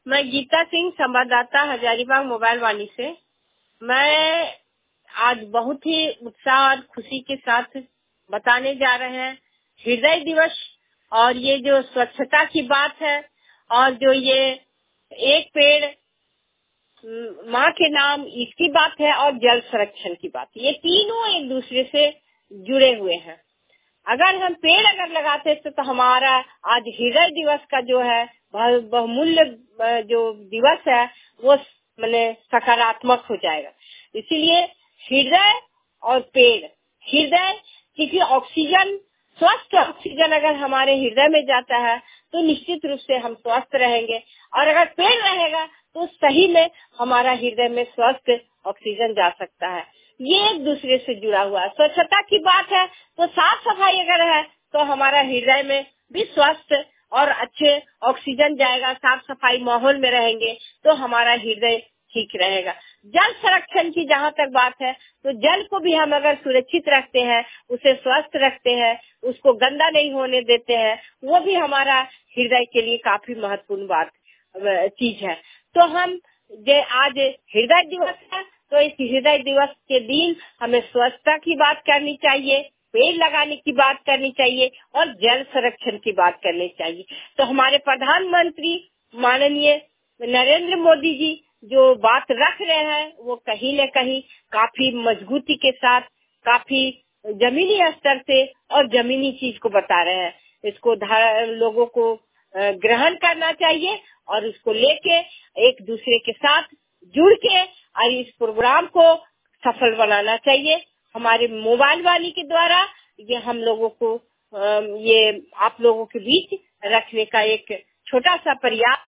मैं गीता सिंह, संवाददाता, हजारीबाग मोबाइल वाली से। मैं आज बहुत ही उत्साह और खुशी के साथ बताने जा रहे हैं हृदय दिवस। और ये जो स्वच्छता की बात है और जो ये एक पेड़ माँ के नाम, इसकी बात है, और जल संरक्षण की बात, ये तीनों एक दूसरे से जुड़े हुए हैं। अगर हम पेड़ लगाते तो हमारा आज हृदय दिवस का जो है बहुमूल्य जो दिवस है वो माने सकारात्मक हो जाएगा। इसीलिए हृदय और पेड़, हृदय क्योंकि ऑक्सीजन, स्वस्थ ऑक्सीजन अगर हमारे हृदय में जाता है तो निश्चित रूप से हम स्वस्थ रहेंगे, और अगर पेड़ रहेगा तो सही में हमारा हृदय में स्वस्थ ऑक्सीजन जा सकता है। ये एक दूसरे से जुड़ा हुआ है। स्वच्छता की बात है तो साफ सफाई अगर है तो हमारा हृदय में भी स्वस्थ और अच्छे ऑक्सीजन जाएगा। साफ सफाई माहौल में रहेंगे तो हमारा हृदय ठीक रहेगा। जल संरक्षण की जहाँ तक बात है तो जल को भी हम अगर सुरक्षित रखते हैं, उसे स्वस्थ रखते हैं, उसको गंदा नहीं होने देते हैं, वो भी हमारा हृदय के लिए काफी महत्वपूर्ण बात चीज है। तो हम आज हृदय दिवस है तो इस हृदय दिवस के दिन हमें स्वच्छता की बात करनी चाहिए, पेड़ लगाने की बात करनी चाहिए और जल संरक्षण की बात करनी चाहिए। तो हमारे प्रधानमंत्री माननीय नरेंद्र मोदी जी जो बात रख रहे हैं वो कहीं न कहीं काफी मजबूती के साथ, काफी जमीनी स्तर से और जमीनी चीज को बता रहे हैं। इसको लोगों को ग्रहण करना चाहिए और उसको लेके एक दूसरे के साथ जुड़ के और इस प्रोग्राम को सफल बनाना चाहिए। हमारे मोबाइल वाली के द्वारा ये हम लोगों को ये आप लोगों के बीच रखने का एक छोटा सा प्रयास